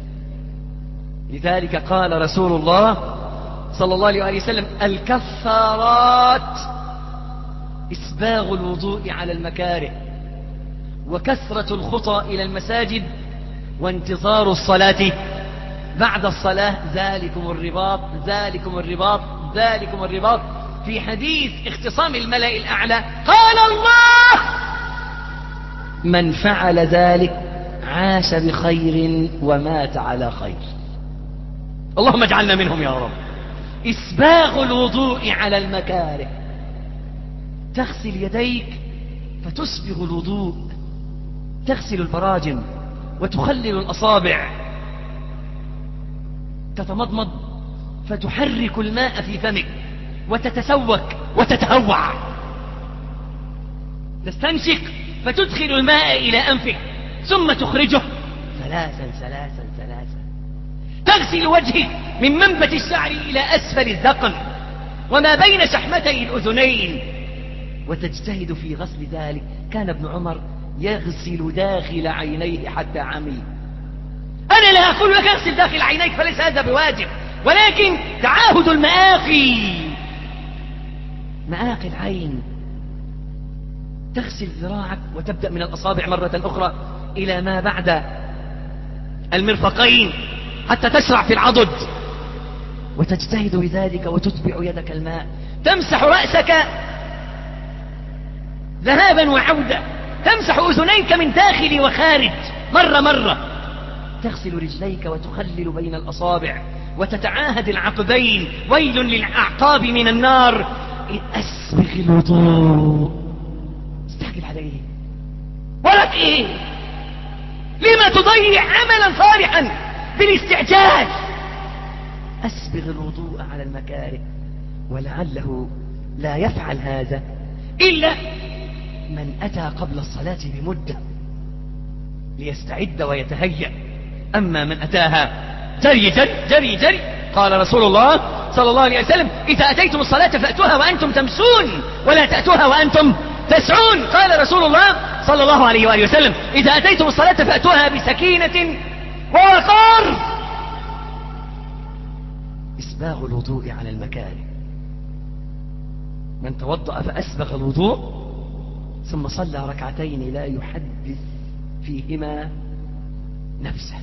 لذلك قال رسول الله صلى الله عليه وسلم: الكفارات إسباغ الوضوء على المكاره، وكثرة الخطى إلى المساجد، وانتظار الصلاة بعد الصلاة. ذلكم الرباط، ذلكم الرباط، ذلكم الرباط. في حديث اختصام الملأ الأعلى قال الله: من فعل ذلك عاش بخير ومات على خير. اللهم اجعلنا منهم يا رب. إسباغ الوضوء على المكاره. تغسل يديك فتسبغ الوضوء، تغسل البراجم وتخلل الأصابع، تتمضمض فتحرك الماء في فمك وتتسوك وتتهوع، تستنشق فتدخل الماء إلى أنفك ثم تخرجه ثلاثا ثلاثا ثلاثا. تغسل وجهك من منبت الشعر إلى أسفل الذقن وما بين شحمتي الأذنين، وتجتهد في غسل ذلك. كان ابن عمر يغسل داخل عينيه حتى عمي. أنا لا أقول لك اغسل داخل عينيك، فليس هذا بواجب، ولكن تعاهد المآقي، مآقي العين. تغسل ذراعك وتبدأ من الأصابع مرة أخرى إلى ما بعد المرفقين حتى تشرع في العضد، وتجتهد بذلك وتتبع يدك الماء. تمسح رأسك ذهابا وعودة، تمسح أذنيك من داخل وخارج مرة مرة. تغسل رجليك وتخلل بين الأصابع وتتعاهد العقبين. ويل للأعقاب من النار. أسبغ الوضوء. استعجل عليه ولك إيه؟ لما تضيع عملا صالحا بالاستعجال؟ أسبغ الوضوء على المكاره. ولعله لا يفعل هذا إلا من أتى قبل الصلاة بمدة ليستعد ويتهيأ. أما من أتاها جري جري جري جري، قال رسول الله صلى الله عليه وسلم: إذا أتيتم الصلاة فأتوها وأنتم تمشون ولا تأتوها وأنتم تسعون. قال رسول الله صلى الله عليه وآله وسلم: إذا أتيتم الصلاة فأتوها بسكينة ووقار. إسباغ الوضوء على المكاره. من توضأ فأسبغ الوضوء ثم صلى ركعتين لا يحدث فيهما نفسه.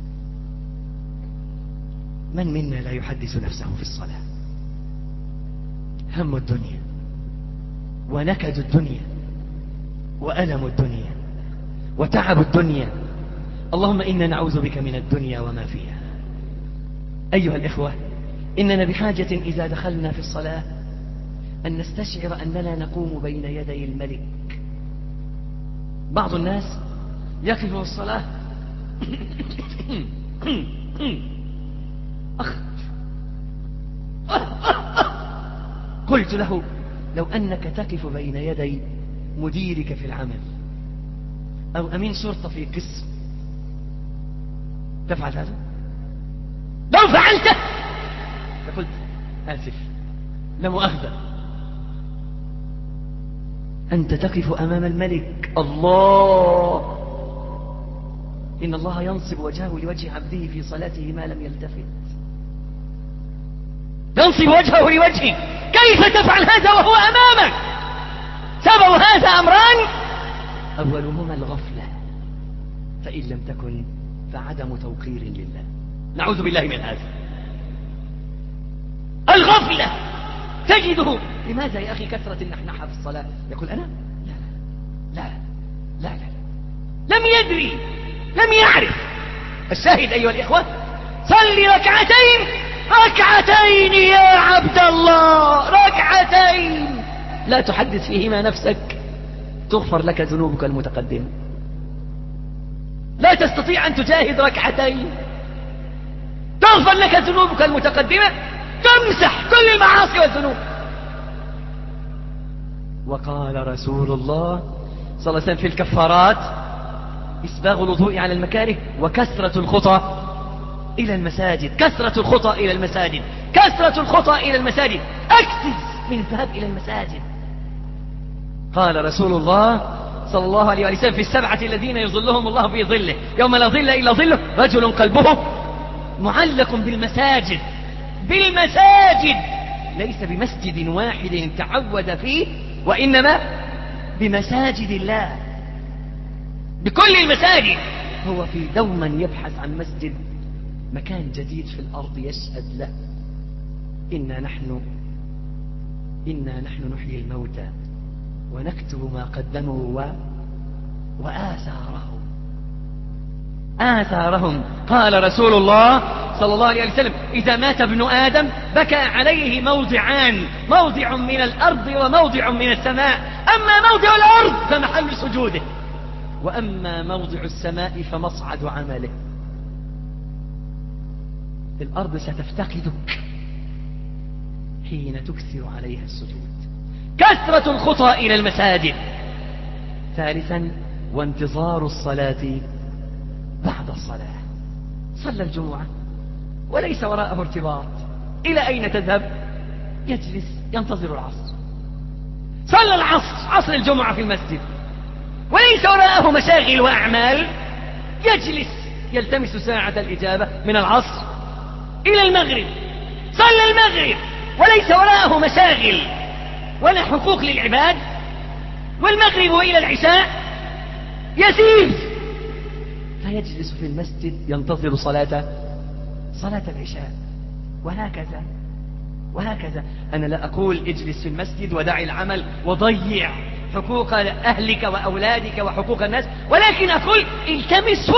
من منا لا يحدث نفسه في الصلاة؟ هم الدنيا ونكد الدنيا وألم الدنيا وتعب الدنيا. اللهم إنا نعوذ بك من الدنيا وما فيها. أيها الإخوة، إننا بحاجة إذا دخلنا في الصلاة أن نستشعر أننا نقوم بين يدي الملك. بعض الناس يقف في الصلاة قلت له: لو أنك تقف بين يدي مديرك في العمل أو أمين شرطة في قسم تفعل هذا؟ لو فعلته فقلت: آسف، لا مؤاخذة. أنت تقف أمام الملك. الله، إن الله ينصب وجهه لوجه عبده في صلاته ما لم يلتفت. ينصب وجهه لوجهه. كيف تفعل هذا وهو أمامك؟ سبب هذا أمران: أولهما الغفلة، فإن لم تكن فعدم توقير لله. نعوذ بالله من هذا. الغفلة تجده. لماذا يا أخي كثرة النحنحة في الصلاة؟ يقول: أنا لا لا لا لا لا، لم يدري، لم يعرف. الشاهد أيها الإخوة: صلي ركعتين، ركعتين يا عبد الله، ركعتين لا تحدث فيهما نفسك، تغفر لك ذنوبك المتقدمة. تستطيع أن تجاهد ركعتين تغفر لك ذنوبك المتقدمة، تمسح كل المعاصي والذنوب. وقال رسول الله صلى الله عليه وسلم في الكفارات: إسباغ الوضوء على المكاره وكثرة الخطى إلى المساجد. كثرة الخطى إلى المساجد، كثرة الخطى إلى المساجد، أكثر من الذهاب إلى المساجد. قال رسول الله صلى الله عليه وسلم في السبعة الذين يظلهم الله في ظله يوم لا ظل إلا ظله: رجل قلبه معلق بالمساجد. بالمساجد، ليس بمسجد واحد تعود فيه، وإنما بمساجد الله، بكل المساجد. هو في دوما يبحث عن مسجد، مكان جديد في الأرض يشهد له: إنا نحن نحيي الموتى ونكتب ما قدموا وآثارهم. قال رسول الله صلى الله عليه وسلم: إذا مات ابن آدم بكى عليه موضعان: موضع من الأرض وموضع من السماء. أما موضع الأرض فمحل سجوده، وأما موضع السماء فمصعد عمله. الأرض ستفتقدك حين تكثر عليها السجود. كثرة الخطى إلى المساجد. ثالثا: وانتظار الصلاة بعد الصلاة. صلى الجمعة وليس وراءه ارتباط، إلى أين تذهب؟ يجلس ينتظر العصر. صلى العصر، عصر الجمعة في المسجد، وليس وراءه مشاغل وأعمال، يجلس يلتمس ساعة الإجابة من العصر إلى المغرب. صلى المغرب وليس وراءه مشاغل ولا حقوق للعباد، والمغرب إلى العشاء يسير، فيجلس في المسجد ينتظر صلاة العشاء. وهكذا. أنا لا أقول اجلس في المسجد ودع العمل وضيع حقوق أهلك وأولادك وحقوق الناس، ولكن أقول التمس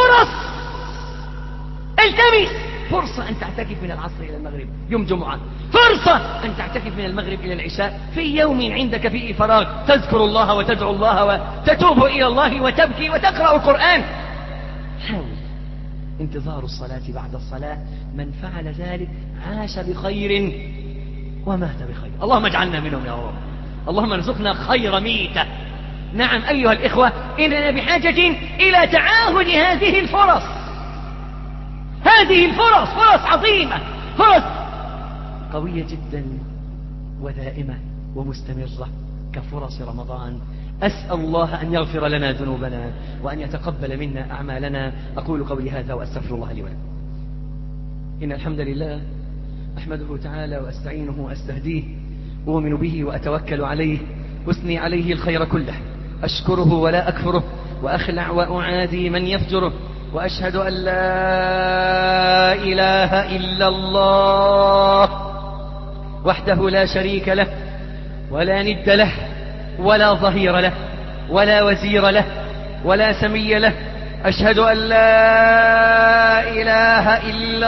فرصة أن تعتكف من العصر إلى المغرب يوم جمعة، فرصة أن تعتكف من المغرب إلى العشاء في يوم عندك فيه فراغ، تذكر الله وتدعو الله وتتوب إلى الله وتبكي وتقرأ القرآن. حاول انتظار الصلاة بعد الصلاة. من فعل ذلك عاش بخير ومات بخير. اللهم اجعلنا منهم يا رب. اللهم ارزقنا خير ميتة. نعم أيها الإخوة، إننا بحاجة إلى تعاهد هذه الفرص. هذه الفرص فرص عظيمة، فرص قوية جدا ودائمة ومستمرة كفرص رمضان. أسأل الله أن يغفر لنا ذنوبنا وأن يتقبل منا أعمالنا. أقول قولي هذا وأستغفر الله لي ولكم. إن الحمد لله أحمده تعالى وأستعينه وأستهديه، أؤمن به وأتوكل عليه، أثني عليه الخير كله، أشكره ولا أكفره، وأخلع وأعادي من يفجره، وأشهد أن لا إله إلا الله وحده لا شريك له ولا ند له ولا ظهير له ولا وزير له ولا سمي له. أشهد أن لا إله إلا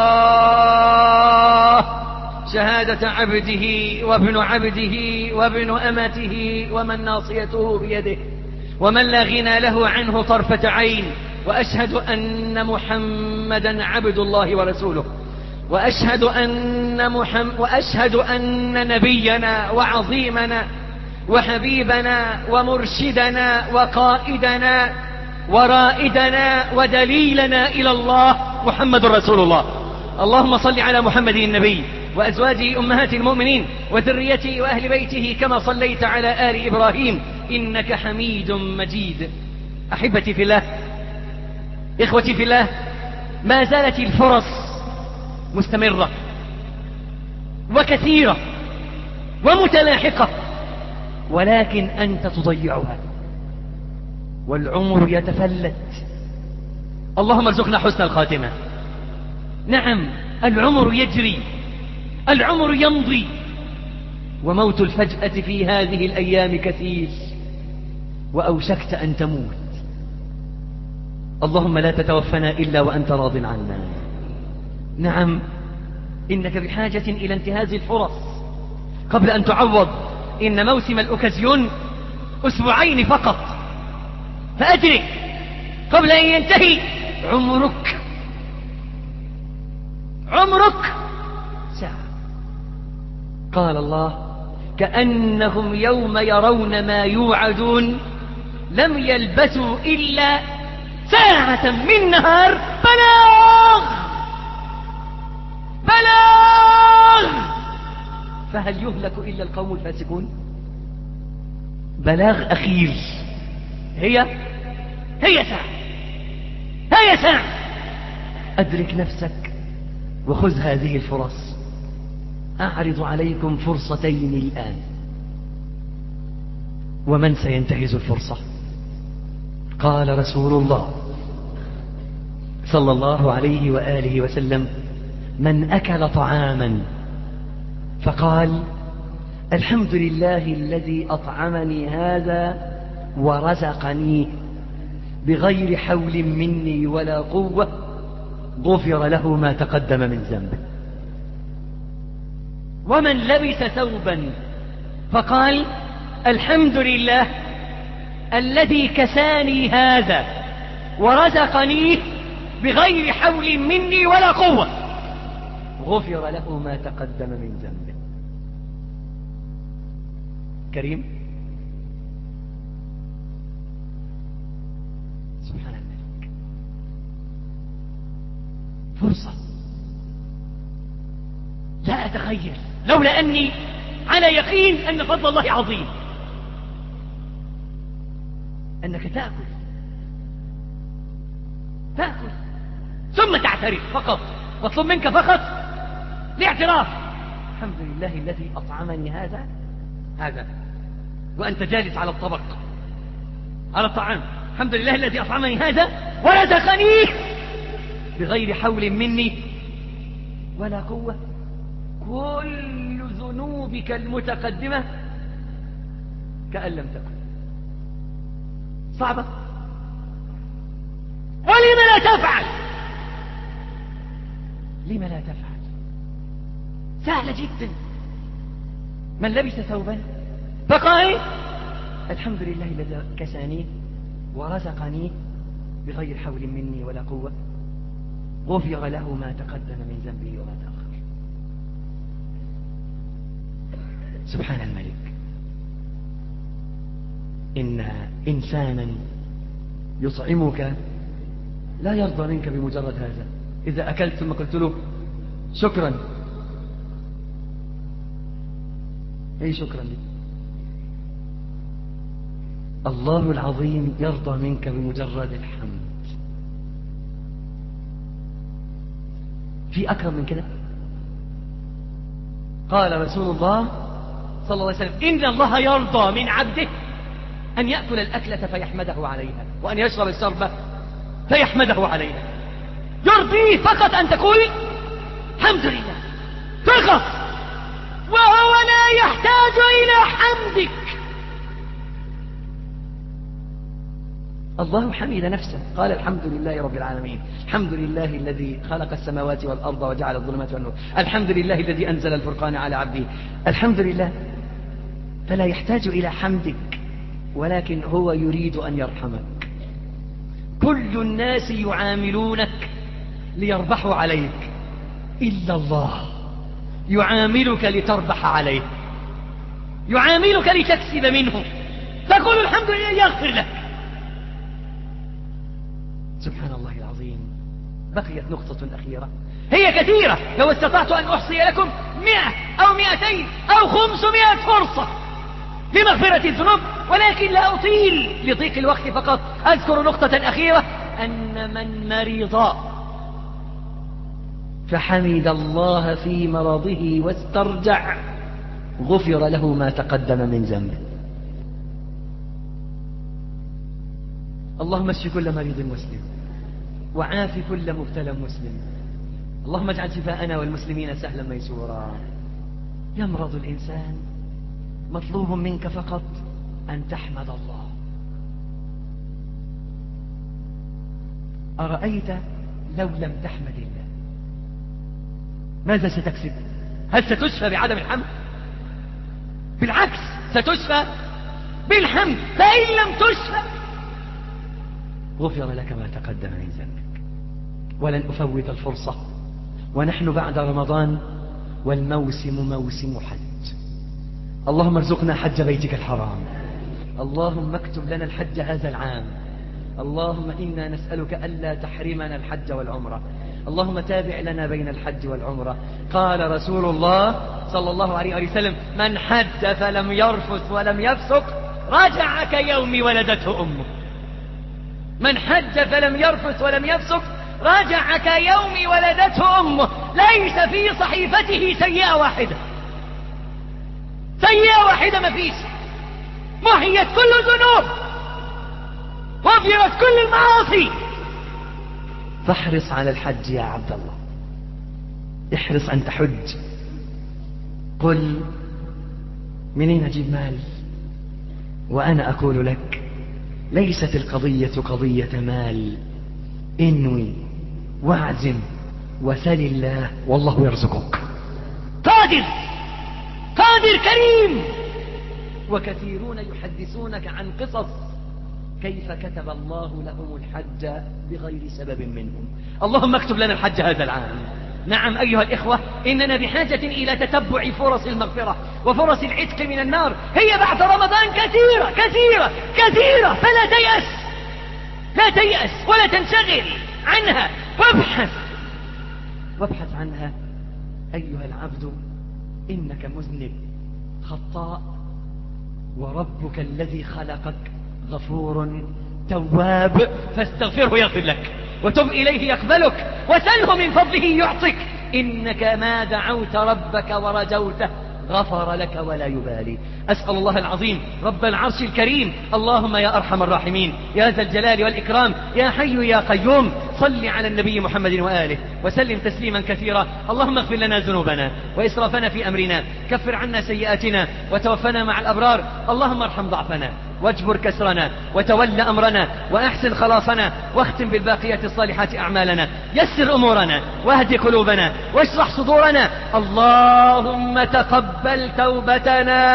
الله شهادة عبده وابن عبده وابن أمته ومن ناصيته بيده ومن لا غنى له عنه طرفة عين. وأشهد أن محمدا عبد الله ورسوله، وأشهد أن نبينا وعظيمنا وحبيبنا ومرشدنا وقائدنا ورائدنا ودليلنا إلى الله محمد رسول الله. اللهم صل على محمد النبي وأزواجه أمهات المؤمنين وذريته وأهل بيته كما صليت على آل إبراهيم إنك حميد مجيد. أحبتي في الله، إخوتي في الله، ما زالت الفرص مستمرة وكثيرة ومتلاحقة، ولكن أنت تضيعها والعمر يتفلت. اللهم ارزقنا حسن الخاتمة. نعم، العمر يجري، العمر يمضي، وموت الفجأة في هذه الأيام كثير، وأوشكت أن تموت. اللهم لا تتوفنا إلا وأنت راض عنا. نعم، إنك بحاجة إلى انتهاز الفرص قبل أن تعوض. إن موسم الأوكازيون أسبوعين فقط، فأدرك قبل أن ينتهي عمرك ساعة. قال الله: كأنهم يوم يرون ما يوعدون لم يلبثوا إلا ساعة من نهار بلاغ. فهل يهلك إلا القوم الفاسقون؟ بلاغ أخير. هي ساعة. أدرك نفسك وخذ هذه الفرص. أعرض عليكم فرصتين الآن، ومن سينتهز الفرصة؟ قال رسول الله صلى الله عليه وآله وسلم: من أكل طعاما فقال: الحمد لله الذي أطعمني هذا ورزقني بغير حول مني ولا قوة، غفر له ما تقدم من ذنبه. ومن لبس ثوبا فقال: الحمد لله الذي كساني هذا ورزقني بغير حول مني ولا قوة، غفر له ما تقدم من ذنبه. كريم سبحان الملك. فرصة لا أتخيل لولا أني على يقين أن فضل الله عظيم، أنك تأكل ثم تعترف فقط، واطلب منك فقط الاعتراف: الحمد لله الذي أطعمني هذا وأنت جالس على الطبق على الطعام. الحمد لله الذي أطعمني هذا ورزقني بغير حول مني ولا قوة. كل ذنوبك المتقدمة كأن لم تكن. صعبة. ولم لا تفعل؟ لما لا تفعل؟ سهلة جدا. من لبس ثوبا فقال: الحمد لله الذي كساني ورزقني بغير حول مني ولا قوة، غفر له ما تقدم من ذنبه وما تأخر. سبحان الملك. إن إنسانا يطعمك لا يرضى منك بمجرد هذا. إذا أكلت ثم قلت له شكرا، أي شكرا لي؟ الله العظيم يرضى منك بمجرد الحمد. في أكرم من كده؟ قال رسول الله صلى الله عليه وسلم: إن الله يرضى من عبده أن يأكل الأكلة فيحمده عليها، وأن يشرب الشربة فيحمده عليها. يرضيه فقط أن تقول الحمد لله فقط، وهو لا يحتاج إلى حمدك. الله حمد نفسه، قال: الحمد لله رب العالمين، الحمد لله الذي خلق السماوات والأرض وجعل الظلمات والنور، الحمد لله الذي أنزل الفرقان على عبده، الحمد لله. فلا يحتاج إلى حمدك، ولكن هو يريد أن يرحمك. كل الناس يعاملونك ليربحوا عليك، إلا الله يعاملك لتربح عليه، يعاملك لتكسب منه. تقول الحمد لله يغفر لك. سبحان الله العظيم. بقيت نقطة أخيرة، هي كثيرة، لو استطعت أن أحصي لكم 100 أو 200 أو 500 فرصة لمغفرة الذنوب، ولكن لا أطيل لضيق الوقت، فقط أذكر نقطة أخيرة: أن من مرض فحمد الله في مرضه واسترجع، غفر له ما تقدم من ذنبه. اللهم اشف كل مريض مسلم، وعاف كل مبتلى مسلم. اللهم اجعل شفاءنا والمسلمين سهلا ميسورا. يمرض الإنسان، مطلوب منك فقط أن تحمد الله. أرأيت لو لم تحمد الله ماذا ستكسب؟ هل ستشفى بعدم الحمد؟ بالعكس، ستشفى بالحمد. فإن لم تشفى غفر لك ما تقدم من ذنبك. ولن أفوت الفرصة، ونحن بعد رمضان والموسم موسم حج. اللهم ارزقنا حج بيتك الحرام، اللهم اكتب لنا الحج هذا العام، اللهم إنا نسألك ألا تحرمنا الحج والعمرة، اللهم تابع لنا بين الحج والعمرة. قال رسول الله صلى الله عليه وسلم: من حج فلم يرفث ولم يفسق رجع كيوم ولدته أمه. من حج فلم يرفث ولم يفسق رجع كيوم ولدته أمه. ليس في صحيفته سيئة واحدة، سيئة واحدة ما فيش، محيت كل الذنوب، وفرت كل المعاصي. فاحرص على الحج يا عبد الله، احرص أن تحج. قل منين أجيب مال؟ وأنا أقول لك ليست القضية قضية مال، انوي واعزم وسل الله والله يرزقك. قادر، قادر كريم. وكثيرون يحدثونك عن قصص كيف كتب الله لهم الحج بغير سبب منهم. اللهم اكتب لنا الحج هذا العام. نعم أيها الإخوة، إننا بحاجة إلى تتبع فرص المغفرة وفرص العتق من النار. هي بعد رمضان كثيرة كثيرة كثيرة، فلا تيأس، لا تيأس ولا تنشغل عنها، وابحث عنها أيها العبد، إنك مذنب خطاء، وربك الذي خلقك غفور تواب، فاستغفره يغفر لك، وتب إليه يقبلك، وسله من فضله يعطك. إنك ما دعوت ربك ورجوته غفر لك ولا يبالي. أسأل الله العظيم رب العرش الكريم، اللهم يا أرحم الراحمين يا ذا الجلال والإكرام يا حي يا قيوم، صل على النبي محمد وآله وسلم تسليما كثيرا. اللهم اغفر لنا ذنوبنا وإسرافنا في أمرنا، كفر عنا سيئاتنا وتوفنا مع الأبرار. اللهم ارحم ضعفنا واجبر كسرنا وتول أمرنا وأحسن خلاصنا، واختم بالباقيات الصالحات أعمالنا، يسر أمورنا واهد قلوبنا واشرح صدورنا. اللهم تقبل توبتنا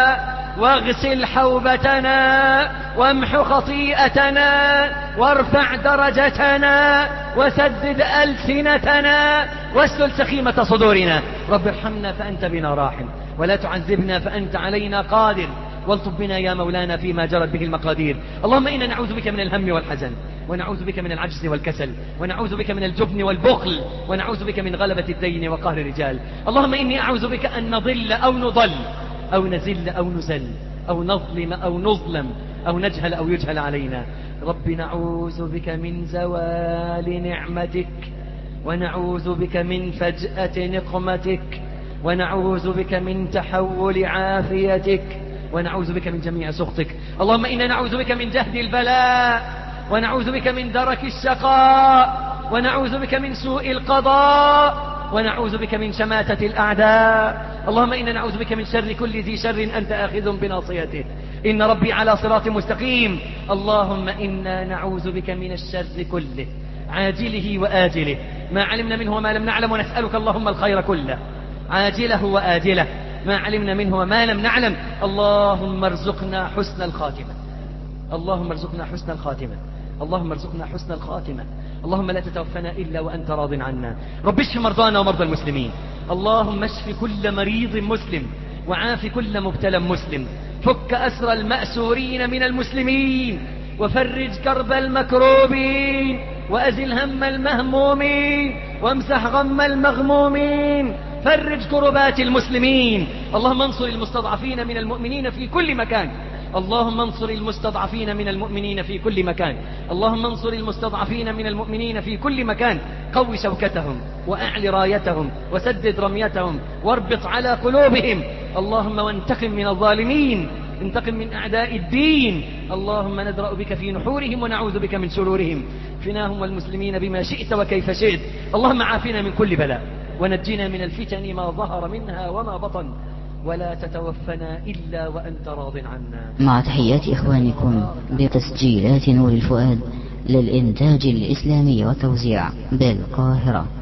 واغسل حوبتنا وامح خطيئتنا وارفع درجتنا وسدد ألسنتنا واسلل سخيمة صدورنا. رب ارحمنا فأنت بنا راحم، ولا تعذبنا فأنت علينا قادر، والطب بنا يا مولانا فيما جرت به المقادير. اللهم إنا نعوذ بك من الهم والحزن، ونعوذ بك من العجز والكسل، ونعوذ بك من الجبن والبخل، ونعوذ بك من غلبة الدين وقهر الرجال. اللهم إني أعوذ بك أن نضل أو نضل أو نزل أو نزل أو نظلم أو نظلم أو نجهل أو يجهل علينا. رب نعوذ بك من زوال نعمتك، ونعوذ بك من فجأة نقمتك، ونعوذ بك من تحول عافيتك، ونعوذ بك من جميع سخطك. اللهم إنا نعوذ بك من جهد البلاء، ونعوذ بك من درك الشقاء، ونعوذ بك من سوء القضاء، ونعوذ بك من شماتة الأعداء. اللهم إنا نعوذ بك من شر كل ذي شر أنت آخذ بناصيته، إن ربي على صراط مستقيم. اللهم إنا نعوذ بك من الشر كله عاجله وآجله، ما علمنا منه وما لم نعلم، ونسألك اللهم الخير كله عاجله وآجله، ما علمنا منه وما لم نعلم. اللهم ارزقنا حسن الخاتمة، اللهم ارزقنا حسن الخاتمة، اللهم ارزقنا حسن الخاتمة. اللهم لا تتوفنا إلا وأنت راض عنا. رب اشف مرضانا ومرضى المسلمين، اللهم اشف كل مريض مسلم، وعاف كل مبتلى مسلم، فك أسر المأسورين من المسلمين، وفرج كرب المكروبين، وأزل هم المهمومين، وامسح غم المغمومين، فرج كربات المسلمين. اللهم انصر المستضعفين من المؤمنين في كل مكان، اللهم انصر المستضعفين من المؤمنين في كل مكان، اللهم انصر المستضعفين من المؤمنين في كل مكان. قو شوكتهم وأعل رايتهم وسدد رميتهم واربط على قلوبهم. اللهم وانتقم من الظالمين، انتقم من أعداء الدين. اللهم ندرأ بك في نحورهم ونعوذ بك من شرورهم. فناهم والمسلمين بما شئت وكيف شئت. اللهم عافنا من كل بلاء، ونجنا من الفتن ما ظهر منها وما بطن، ولا تتوفنا إلا وأنت راض عنا. مع تحيات إخوانكم بتسجيلات نور الفؤاد للإنتاج الإسلامي والتوزيع بالقاهرة.